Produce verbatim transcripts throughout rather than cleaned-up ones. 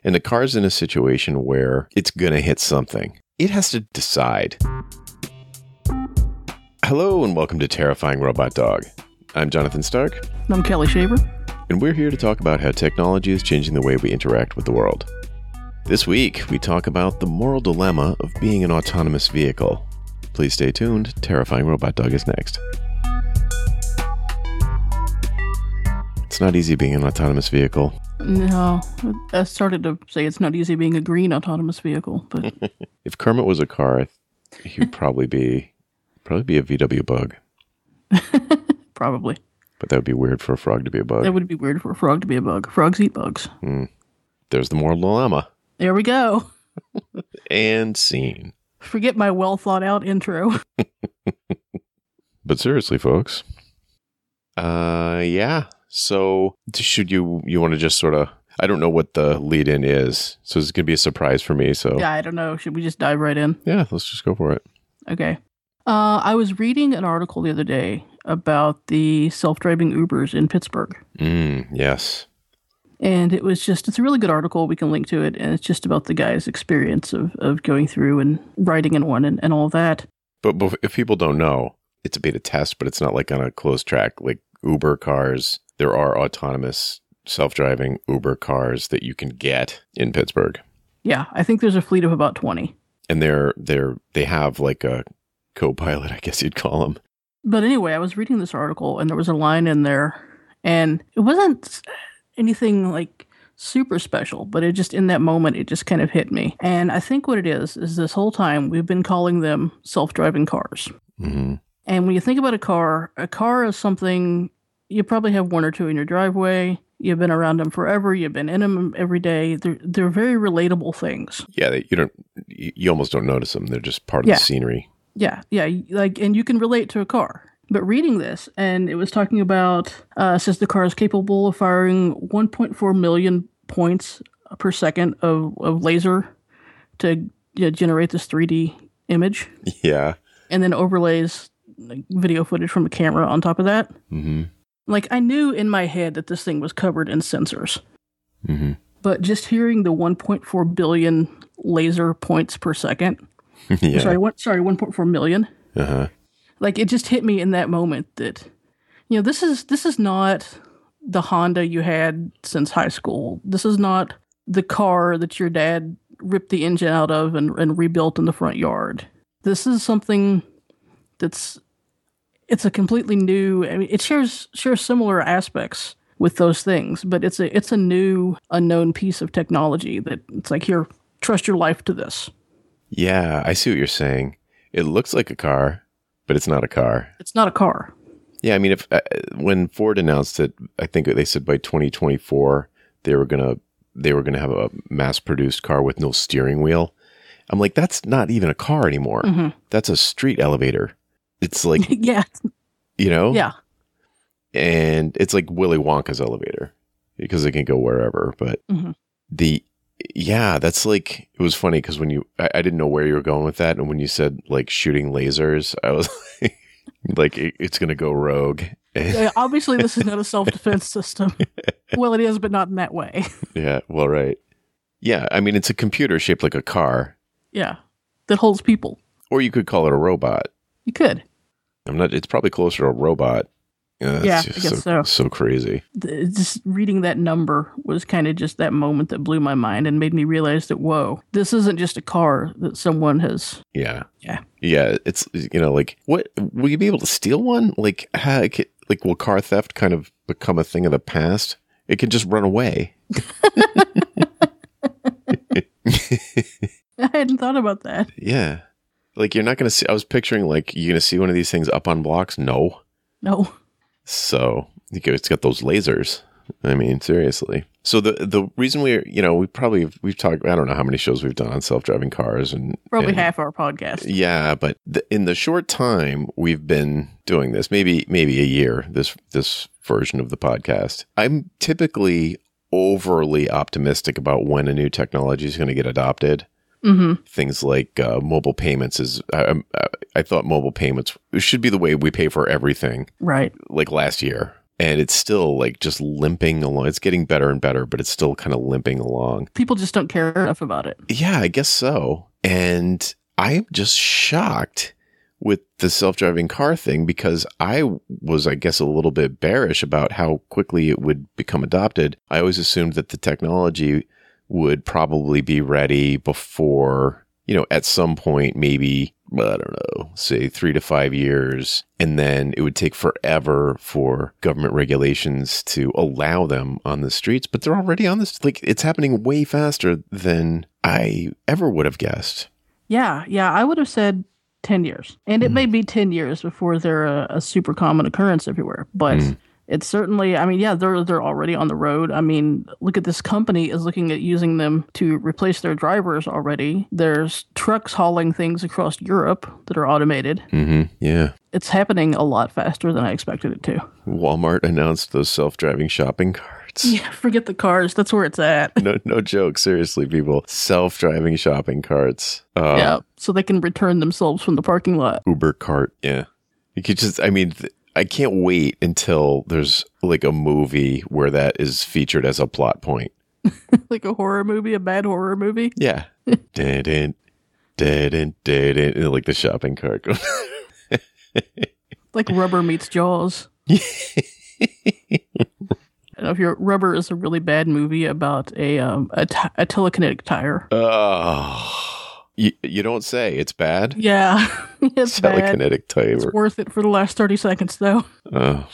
and the car's in a situation where it's going to hit something. It has to decide. Hello and welcome to Terrifying Robot Dog. I'm Jonathan Stark. I'm Kelly Shaver. And we're here to talk about how technology is changing the way we interact with the world. This week, we talk about the moral dilemma of being an autonomous vehicle. Please stay tuned. Terrifying Robot Dog is next. It's not easy being an autonomous vehicle. No, I started to say it's not easy being a green autonomous vehicle, but if Kermit was a car, he'd probably be probably be a V W bug. Probably. But that would be weird for a frog to be a bug. That would be weird for a frog to be a bug. Frogs eat bugs. Mm. There's the moral dilemma. There we go. And scene. Forget my well thought out intro. But seriously, folks. Uh, yeah. So should you, you want to just sort of, I don't know what the lead in is. So it's going to be a surprise for me. So yeah, I don't know. Should we just dive right in? Yeah, let's just go for it. Okay. Uh, I was reading an article the other day about the self-driving Ubers in Pittsburgh. Mm, yes. And it was just, it's a really good article. We can link to it. And it's just about the guy's experience of, of going through and riding in one and, and all that. But, but if people don't know, it's a beta test, but it's not like on a closed track. Like Uber cars, there are autonomous self-driving Uber cars that you can get in Pittsburgh. Yeah, I think there's a fleet of about twenty. And they're, they're, they have like a co-pilot, I guess you'd call them. But anyway, I was reading this article and there was a line in there and it wasn't anything like super special, but it just, in that moment, it just kind of hit me. And I think what it is, is this whole time we've been calling them self-driving cars. Mm-hmm. And when you think about a car, a car is something, you probably have one or two in your driveway. You've been around them forever. You've been in them every day. They're, they're very relatable things. Yeah, they, you don't, you almost don't notice them. They're just part of yeah. the scenery. Yeah, yeah, like, and you can relate to a car. But reading this, and it was talking about, uh, says the car is capable of firing one point four million points per second of, of laser to you know, generate this three D image. Yeah. And then overlays like, video footage from a camera on top of that. Mm-hmm. Like, I knew in my head that this thing was covered in sensors. Mm-hmm. But just hearing the one point four billion laser points per second. yeah. Sorry, one, sorry, one point four million. Uh-huh. Like, it just hit me in that moment that, you know, this is this is not the Honda you had since high school. This is not the car that your dad ripped the engine out of and, and rebuilt in the front yard. This is something that's, it's a completely new, I mean, it shares shares similar aspects with those things, but it's a it's a new, unknown piece of technology that it's like, here, trust your life to this. Yeah, I see what you're saying. It looks like a car, but it's not a car. It's not a car. Yeah, I mean, if uh, when Ford announced it, I think they said by twenty twenty-four they were gonna they were gonna have a mass-produced car with no steering wheel. I'm like, that's not even a car anymore. Mm-hmm. That's a street elevator. It's like, yeah, you know, yeah, and it's like Willy Wonka's elevator because it can go wherever. But mm-hmm. the Yeah, that's like, it was funny because when you, I, I didn't know where you were going with that. And when you said like shooting lasers, I was like, like it, it's going to go rogue. Yeah, obviously, this is not a self-defense system. Well, it is, but not in that way. Yeah, well, right. Yeah, I mean, it's a computer shaped like a car. Yeah, that holds people. Or you could call it a robot. You could. I'm not, it's probably closer to a robot. Uh, yeah, I guess so, so. So crazy. The, just reading that number was kind of just that moment that blew my mind and made me realize that, whoa, this isn't just a car that someone has. Yeah. Yeah. Yeah. It's, you know, like, what, will you be able to steal one? Like, how, like, will car theft kind of become a thing of the past? It can just run away. I hadn't thought about that. Yeah. Like, you're not going to see, I was picturing, like, you're going to see one of these things up on blocks? No. No. So it's got those lasers. I mean, seriously. So the the reason we, you know, we probably, we've talked, I don't know how many shows we've done on self-driving cars. and Probably and, half our podcast. Yeah, but the, in the short time we've been doing this, maybe maybe a year, this this version of the podcast, I'm typically overly optimistic about when a new technology is going to get adopted. Mm-hmm. Things like uh, mobile payments is, I, I, I thought mobile payments should be the way we pay for everything. Right. Like last year. and it's still like just limping along. It's getting better and better, but it's still kind of limping along. People just don't care enough about it. Yeah, I guess so. And I'm just shocked with the self-driving car thing because I was, I guess, a little bit bearish about how quickly it would become adopted. I always assumed that the technology would probably be ready before, you know, at some point, maybe, I don't know, say three to five years. And then it would take forever for government regulations to allow them on the streets. But they're already on this. Like, it's happening way faster than I ever would have guessed. Yeah, yeah, I would have said ten years. And it mm. may be ten years before they're a, a super common occurrence everywhere. But mm. it's certainly, I mean, yeah, they're they're already on the road. I mean, look at this company is looking at using them to replace their drivers already. There's trucks hauling things across Europe that are automated. Mm-hmm. Yeah. It's happening a lot faster than I expected it to. Walmart announced those self-driving shopping carts. Yeah, forget the cars. That's where it's at. No, no joke. Seriously, people. Self-driving shopping carts. Uh, yeah, so they can return themselves from the parking lot. Uber cart. Yeah. You could just, I mean, th- I can't wait until there's like a movie where that is featured as a plot point. Like a horror movie, a bad horror movie? Yeah. Dead end, dead end, dead end. Like the shopping cart. Like Rubber meets Jaws. I don't know if your Rubber is a really bad movie about a um a, t- a telekinetic tire. Oh, you, you don't say. It's bad? Yeah, it's telekinetic bad. tire. It's worth it for the last thirty seconds, though. Oh.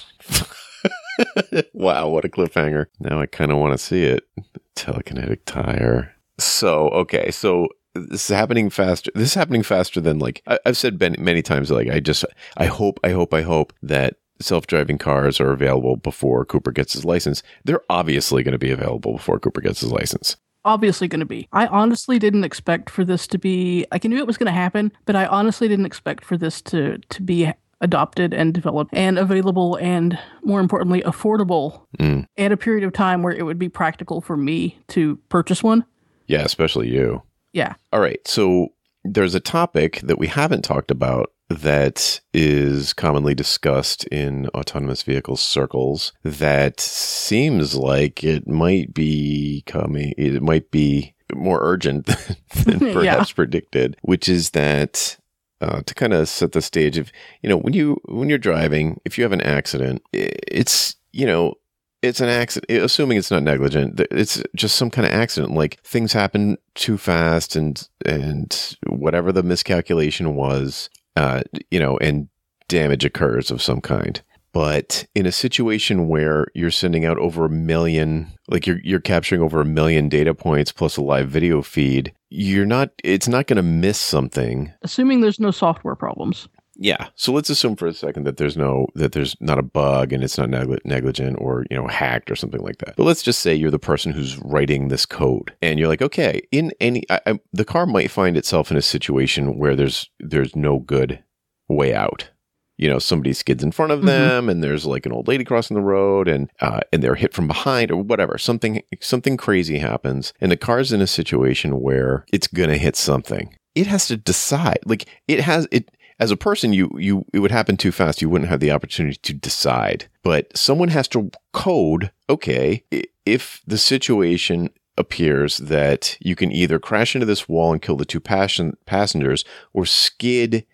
Wow, what a cliffhanger. Now I kind of want to see it. Telekinetic tire. So, okay, so this is happening faster. This is happening faster than, like, I, I've said many, many times, like, I just, I hope, I hope, I hope that self-driving cars are available before Cooper gets his license. They're obviously going to be available before Cooper gets his license. Obviously going to be. I honestly didn't expect for this to be, like, I knew it was going to happen, but I honestly didn't expect for this to, to be adopted and developed and available and, more importantly, affordable mm. at a period of time where it would be practical for me to purchase one. Yeah, especially you. Yeah. All right. So there's a topic that we haven't talked about that is commonly discussed in autonomous vehicle circles that seems like it might be coming, it might be more urgent than perhaps yeah. predicted, which is that uh, to kind of set the stage of, you know, when you, when you're driving, if you have an accident, it's, you know, it's an accident, assuming it's not negligent. It's just some kind of accident. Like things happen too fast and, and whatever the miscalculation was, uh, you know, and damage occurs of some kind. But in a situation where you're sending out over a million, like you're, you're capturing over a million data points plus a live video feed, you're not, it's not going to miss something. Assuming there's no software problems. Yeah. So let's assume for a second that there's no, that there's not a bug and it's not negli- negligent or, you know, hacked or something like that. But let's just say you're the person who's writing this code and you're like, okay, in any, I, I, the car might find itself in a situation where there's, there's no good way out. You know, somebody skids in front of them mm-hmm. and there's like an old lady crossing the road and, uh, and they're hit from behind or whatever. Something, something crazy happens and the car's in a situation where it's going to hit something. It has to decide, like it has, it, as a person, you, you, it would happen too fast. You wouldn't have the opportunity to decide, but someone has to code, okay, if the situation appears that you can either crash into this wall and kill the two passion, passengers or skid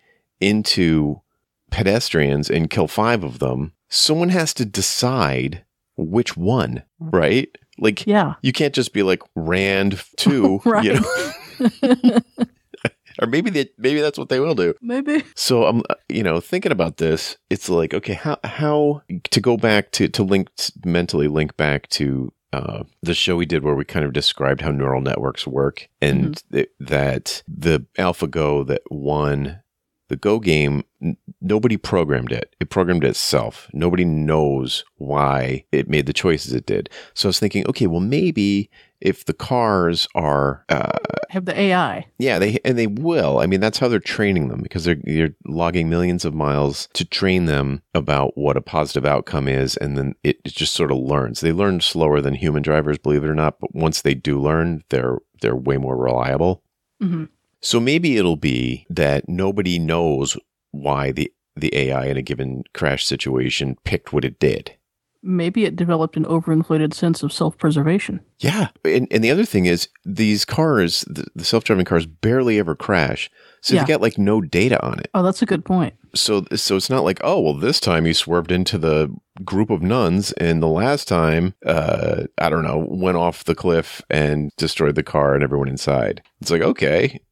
into pedestrians and kill five of them, someone has to decide which one, right? Like, yeah. You can't just be like Rand two, right. You know? Or maybe that maybe that's what they will do. Maybe. So I'm, um, you know, thinking about this. It's like, okay, how how to go back to to link mentally link back to uh, the show we did where we kind of described how neural networks work, and mm-hmm. th- that the AlphaGo that won the Go game, n- nobody programmed it. It programmed itself. Nobody knows why it made the choices it did. So I was thinking, okay, well maybe if the cars are uh, have the A I, yeah, they and they will. I mean, that's how they're training them because they're you're logging millions of miles to train them about what a positive outcome is, and then it, it just sort of learns. They learn slower than human drivers, believe it or not. But once they do learn, they're they're way more reliable. Mm-hmm. So maybe it'll be that nobody knows why the the A I in a given crash situation picked what it did. maybe it developed an overinflated sense of self-preservation. Yeah. And, and the other thing is these cars, the, the self-driving cars barely ever crash. So Yeah. they got like no data on it. Oh, that's a good point. So, so it's not like, oh, well, this time you swerved into the group of nuns, and the last time, uh, I don't know, went off the cliff and destroyed the car and everyone inside. It's like, okay.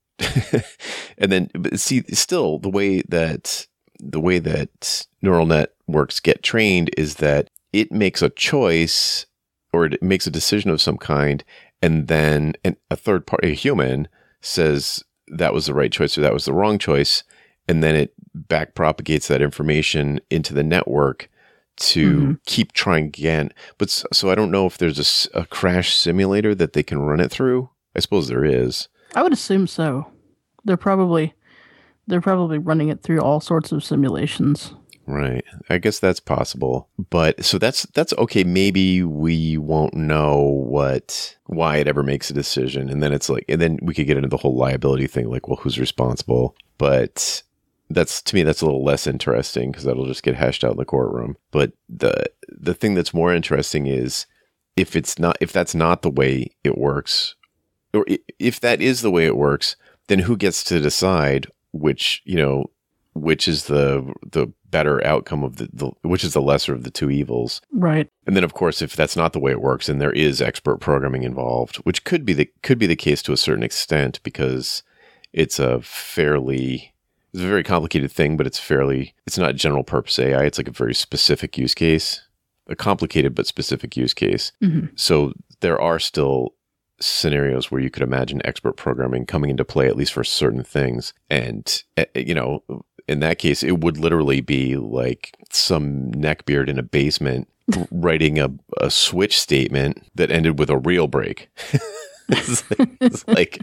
And then, but see, still the way that the way that neural networks get trained is that it makes a choice or it makes a decision of some kind, and then an, a third party, a human, says that was the right choice or that was the wrong choice, and then it back propagates that information into the network to mm-hmm. keep trying again. But so, so I don't know if there's a, a crash simulator that they can run it through. I suppose there is. I would assume so. They're probably they're probably running it through all sorts of simulations. Right. I guess that's possible. But so that's that's okay. Maybe we won't know what why it ever makes a decision. And then it's like, and then we could get into the whole liability thing, like, well, who's responsible? But that's, to me, that's a little less interesting because that'll just get hashed out in the courtroom. But the the thing that's more interesting is if it's not, if that's not the way it works, or if that is the way it works, then who gets to decide which, you know, which is the the better outcome of the, the which is the lesser of the two evils. Right. And then, of course, if that's not the way it works, then there is expert programming involved, which could be the could be the case to a certain extent because it's a fairly it's a very complicated thing, but it's fairly it's not general purpose A I. It's like a very specific use case, a complicated but specific use case. Mm-hmm. So there are still scenarios where you could imagine expert programming coming into play, at least for certain things. And, you know, in that case, it would literally be like some neckbeard in a basement writing a, a switch statement that ended with a real break. it's like, it's like,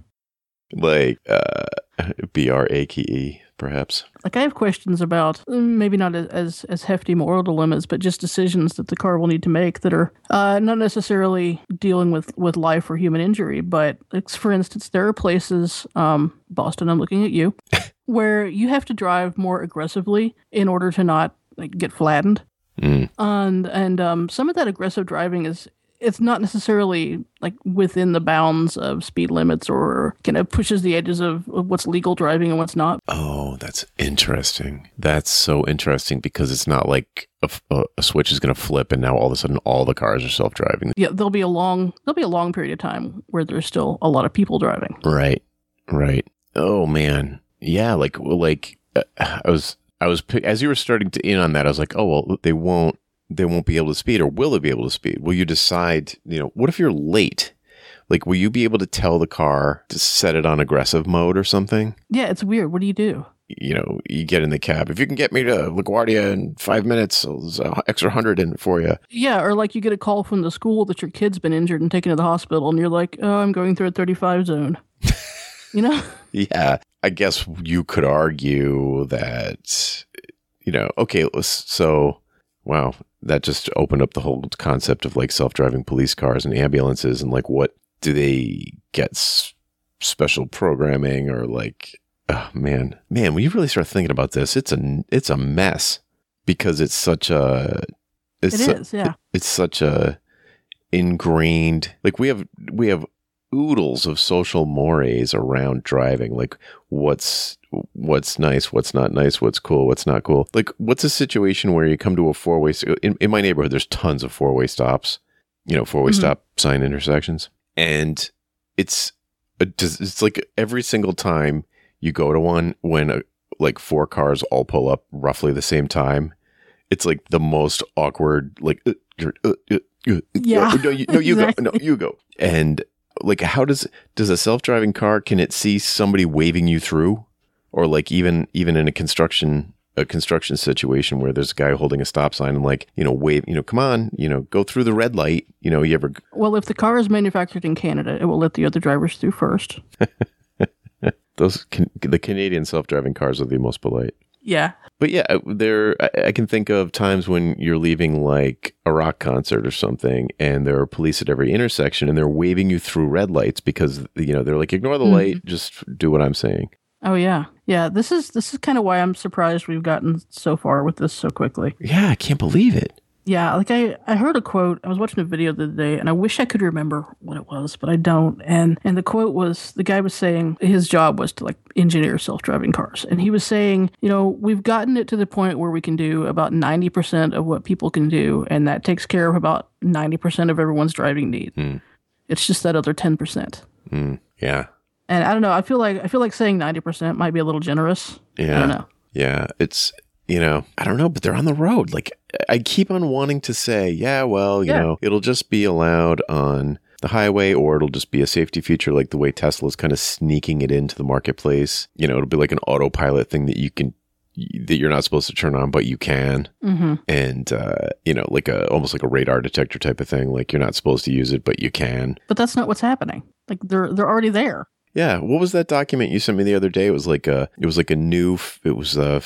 like uh, B R A K E, perhaps. Like, I have questions about maybe not as as hefty moral dilemmas, but just decisions that the car will need to make that are uh, not necessarily dealing with, with life or human injury. But it's, for instance, there are places, um, Boston, I'm looking at you, where you have to drive more aggressively in order to not like, get flattened. Mm. And and um, some of that aggressive driving is it's not necessarily like within the bounds of speed limits or kind of pushes the edges of, of what's legal driving and what's not. Oh, that's interesting. That's so interesting because it's not like a, a, a switch is going to flip and now all of a sudden all the cars are self-driving. Yeah, there'll be a long there'll be a long period of time where there's still a lot of people driving. Right, right. Oh man, yeah. Like like uh, I was I was as you were starting to in on that, I was like, oh well, they won't. They won't be able to speed, or will they be able to speed? Will you decide, you know, what if you're late? Like, will you be able to tell the car to set it on aggressive mode or something? Yeah, it's weird. What do you do? You know, you get in the cab. If you can get me to LaGuardia in five minutes, there's an extra hundred in it for you. Yeah, or like you get a call from the school that your kid's been injured and taken to the hospital, and you're like, oh, I'm going through a thirty-five zone. You know? Yeah. I guess you could argue that, you know, okay, so, wow. That just opened up the whole concept of like self-driving police cars and ambulances and like what do they get s- special programming or like, oh man, man, when you really start thinking about this, it's a, it's a mess because it's such a, it's it su- is, yeah. it, it's such a ingrained, like we have, we have oodles of social mores around driving. Like what's, what's nice, what's not nice, what's cool, what's not cool. Like what's a situation where you come to a four-way, in, in my neighborhood, there's tons of four-way stops, you know, four-way mm-hmm. stop sign intersections. And it's, a, it's like every single time you go to one when a, like four cars all pull up roughly the same time, it's like the most awkward, like, uh, uh, uh, uh, yeah, no, you, no, you exactly. go, no, you go. And like, how does, does a self-driving car, can it see somebody waving you through? Or like even even in a construction a construction situation where there's a guy holding a stop sign and like, you know, wave, you know, come on, you know, go through the red light. You know, you ever... Well, if the car is manufactured in Canada, it will let the other drivers through first. Those can, the Canadian self-driving cars are the most polite. Yeah. But yeah, there I, I can think of times when you're leaving like a rock concert or something and there are police at every intersection and they're waving you through red lights because, you know, they're like, ignore the mm-hmm. light, just do what I'm saying. Oh yeah, yeah. This is this is kind of why I'm surprised we've gotten so far with this so quickly. Yeah, I can't believe it. Yeah, like I, I heard a quote. I was watching a video the other day, and I wish I could remember what it was, but I don't. And and the quote was, the guy was saying his job was to like engineer self-driving cars, and he was saying, you know, we've gotten it to the point where we can do about ninety percent of what people can do, and that takes care of about ninety percent of everyone's driving need. Mm. It's just that other ten percent. Mm. Yeah. And I don't know. I feel like I feel like saying ninety percent might be a little generous. Yeah. I don't know. Yeah. It's, you know, I don't know, but they're on the road. Like, I keep on wanting to say, yeah, well, you yeah. know, it'll just be allowed on the highway, or it'll just be a safety feature, like the way Tesla's kind of sneaking it into the marketplace. You know, it'll be like an autopilot thing that you can, that you're not supposed to turn on, but you can. Mm-hmm. And, uh, you know, like a, almost like a radar detector type of thing. Like, you're not supposed to use it, but you can. But that's not what's happening. Like, they're, they're already there. Yeah. What was that document you sent me the other day? It was like a, it was like a new, it was a,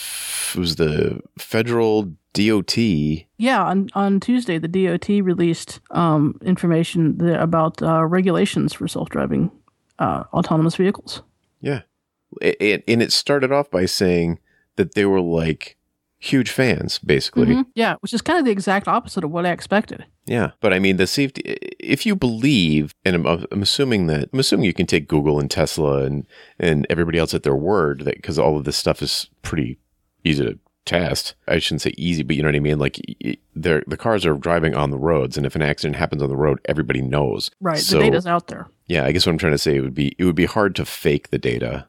it was the federal D O T. Yeah, on, on Tuesday, the D O T released um, information that, about uh, regulations for self-driving uh, autonomous vehicles. Yeah. It, it, and it started off by saying that they were like huge fans, basically. Mm-hmm. Yeah, which is kind of the exact opposite of what I expected. Yeah, but I mean, the safety, if you believe, and I'm, I'm assuming that, I'm assuming you can take Google and Tesla and, and everybody else at their word, that because all of this stuff is pretty easy to test. I shouldn't say easy, but you know what I mean? Like, they're, the cars are driving on the roads, and if an accident happens on the road, everybody knows. Right, so, the data's out there. Yeah, I guess what I'm trying to say, it would be, it would be hard to fake the data.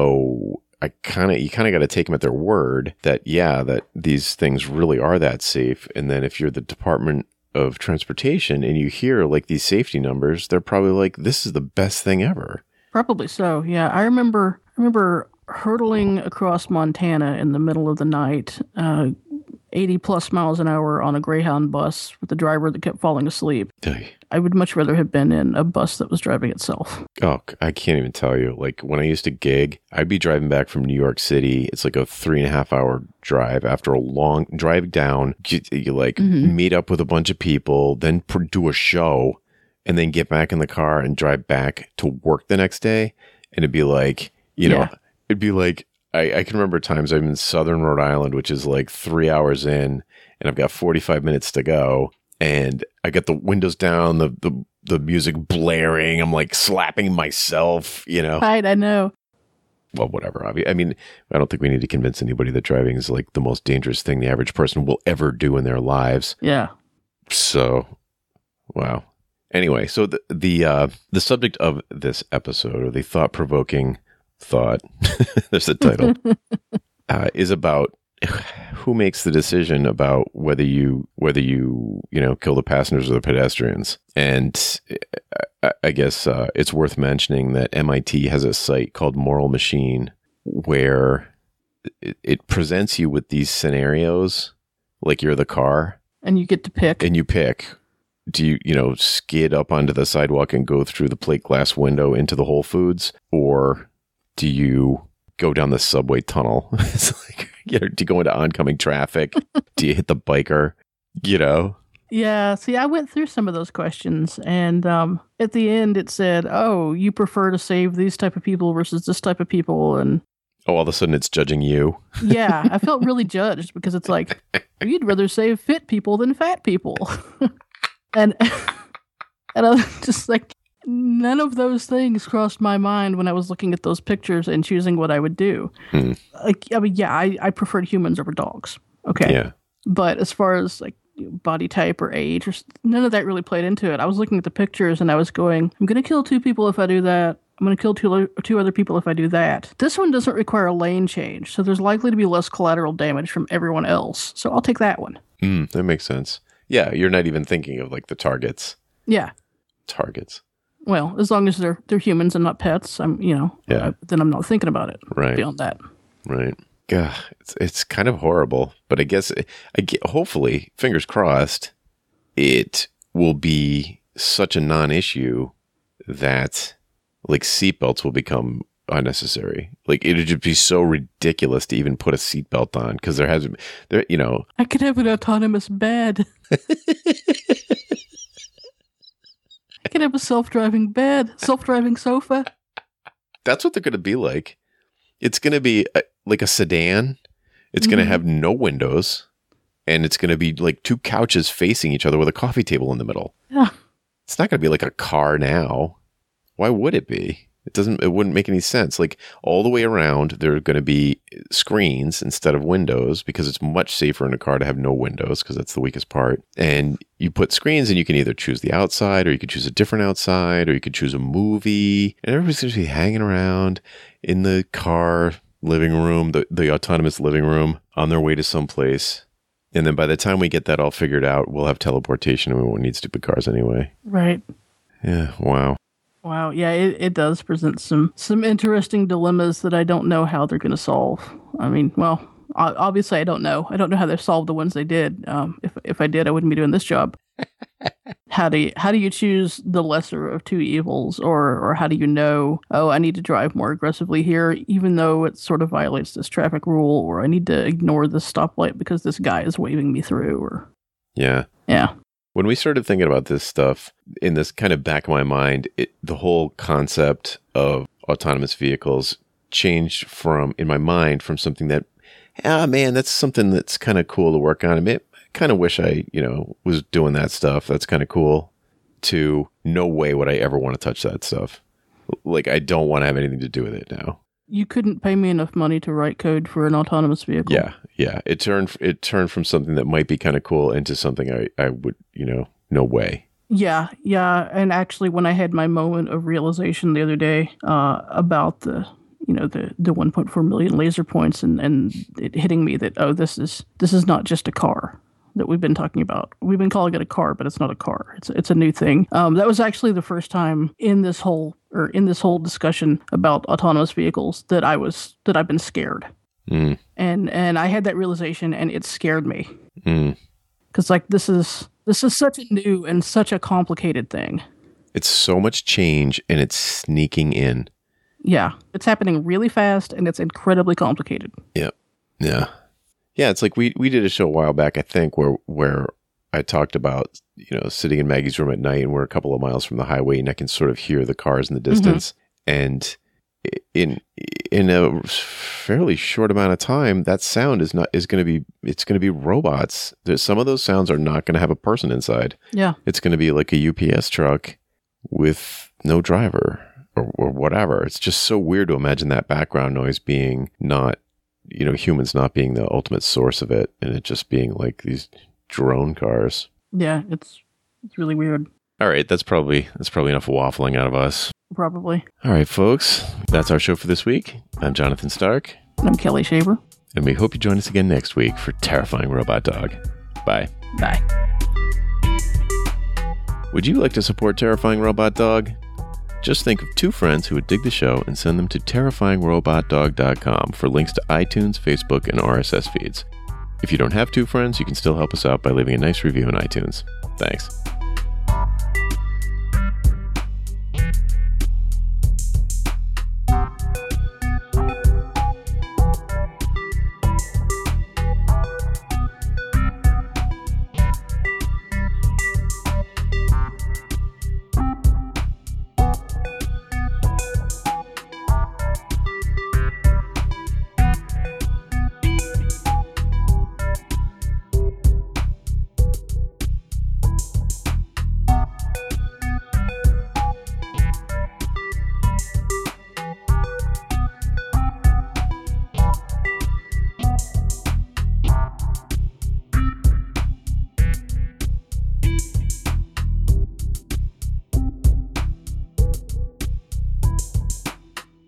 So I kind of, you kind of got to take them at their word that, yeah, that these things really are that safe. And then if you're the Department of Transportation and you hear like these safety numbers, they're probably like, this is the best thing ever. Probably so. Yeah. I remember, I remember hurtling across Montana in the middle of the night, uh, eighty plus miles an hour on a Greyhound bus with the driver that kept falling asleep. Hey. I would much rather have been in a bus that was driving itself. Oh, I can't even tell you. Like, when I used to gig, I'd be driving back from New York City. It's like a three and a half hour drive. After a long drive down, you, you like mm-hmm. meet up with a bunch of people, then do a show, and then get back in the car and drive back to work the next day. And it'd be like, you know, yeah. it'd be like, I, I can remember times I'm in Southern Rhode Island, which is like three hours in, and I've got forty-five minutes to go. And I got the windows down, the, the, the music blaring. I'm like slapping myself, you know. Right, I know. Well, whatever. I mean, I don't think we need to convince anybody that driving is like the most dangerous thing the average person will ever do in their lives. Yeah. So, wow. Anyway, so the the uh, the subject of this episode, or the thought-provoking thought, there's the title, uh, is about who makes the decision about whether you whether you you know kill the passengers or the pedestrians. And I, I guess uh, it's worth mentioning that M I T has a site called Moral Machine, where it, it presents you with these scenarios, like you're the car, and you get to pick, and you pick. Do you, you know, skid up onto the sidewalk and go through the plate glass window into the Whole Foods? Or do you go down the subway tunnel? It's like, you know, do you go into oncoming traffic? Do you hit the biker? You know? Yeah. See, I went through some of those questions, and um, at the end it said, oh, you prefer to save these type of people versus this type of people. And oh, all of a sudden it's judging you. Yeah. I felt really judged, because it's like, you'd rather save fit people than fat people. And and I was just like, none of those things crossed my mind when I was looking at those pictures and choosing what I would do. Hmm. Like, I mean, yeah, I, I preferred humans over dogs. Okay. Yeah. But as far as like body type or age, or none of that really played into it. I was looking at the pictures and I was going, I'm going to kill two people if I do that. I'm going to kill two, two other people if I do that. This one doesn't require a lane change, so there's likely to be less collateral damage from everyone else. So I'll take that one. Mm, that makes sense. Yeah, you're not even thinking of like the targets. Yeah. Targets. Well, as long as they're they're humans and not pets, I'm you know. Yeah. I, then I'm not thinking about it. Right. Beyond that. Right. God, it's it's kind of horrible, but I guess I get, hopefully, fingers crossed, it will be such a non-issue that like seatbelts will become unnecessary. Like, it'd just be so ridiculous to even put a seatbelt on, because there hasn't there you know I could have an autonomous bed. I could have a self-driving bed, self-driving sofa. That's what they're going to be like. It's going to be a, like a sedan. It's mm-hmm. going to have no windows. and it's going to be like two couches facing each other with a coffee table in the middle. Yeah. It's not going to be like a car now. Why would it be? It doesn't, it wouldn't make any sense. Like all the way around, there are going to be screens instead of windows because it's much safer in a car to have no windows because that's the weakest part. And you put screens and you can either choose the outside or you could choose a different outside or you could choose a movie. And everybody's going to be hanging around in the car living room, the, the autonomous living room on their way to someplace. And then by the time we get that all figured out, we'll have teleportation and we won't need stupid cars anyway. Right. Yeah. Wow. Wow, yeah, it, it does present some some interesting dilemmas that I don't know how they're going to solve. I mean, well, obviously I don't know. I don't know how they solved the ones they did. Um, if if I did, I wouldn't be doing this job. How do you how do you choose the lesser of two evils, or or how do you know? Oh, I need to drive more aggressively here, even though it sort of violates this traffic rule, or I need to ignore this stoplight because this guy is waving me through. Or yeah, yeah. When we started thinking about this stuff, in this kind of back of my mind, it, the whole concept of autonomous vehicles changed from, in my mind, from something that, ah, man, that's something that's kind of cool to work on. I mean, I kind of wish I, you know, was doing that stuff. That's kind of cool. To no way would I ever want to touch that stuff. Like, I don't want to have anything to do with it now. You couldn't pay me enough money to write code for an autonomous vehicle. Yeah, yeah. It turned it turned from something that might be kind of cool into something I, I would, you know, no way. Yeah, yeah. And actually, when I had my moment of realization the other day uh, about the, you know, the, the one point four million laser points and, and it hitting me that, oh, this is this is not just a car that we've been talking about. We've been calling it a car, but it's not a car. It's it's a new thing. Um, that was actually the first time in this whole or in this whole discussion about autonomous vehicles that I was that I've been scared. Mm. And and I had that realization, and it scared me. Mm. Because like this is this is such a new and such a complicated thing. It's so much change, and it's sneaking in. Yeah, it's happening really fast, and it's incredibly complicated. Yep. Yeah. Yeah, it's like we, we did a show a while back, I think, where where I talked about, you know, sitting in Maggie's room at night and we're a couple of miles from the highway and I can sort of hear the cars in the distance. Mm-hmm. And in in a fairly short amount of time, that sound is not is going to be it's going to be robots. There's, some of those sounds are not going to have a person inside. Yeah, it's going to be like a U P S truck with no driver or, or whatever. It's just so weird to imagine that background noise being not, you know, humans not being the ultimate source of it, and it just being like these drone cars. Yeah, it's it's really weird. All right, that's probably that's probably enough waffling out of us. Probably. All right, folks, that's our show for this week. I'm Jonathan Stark. I'm Kelly Shaver. And we hope you join us again next week for Terrifying Robot Dog. Bye. Bye. Would you like to support Terrifying Robot Dog? Just think of two friends who would dig the show and send them to terrifying robot dog dot com for links to iTunes, Facebook, and R S S feeds. If you don't have two friends, you can still help us out by leaving a nice review on iTunes. Thanks.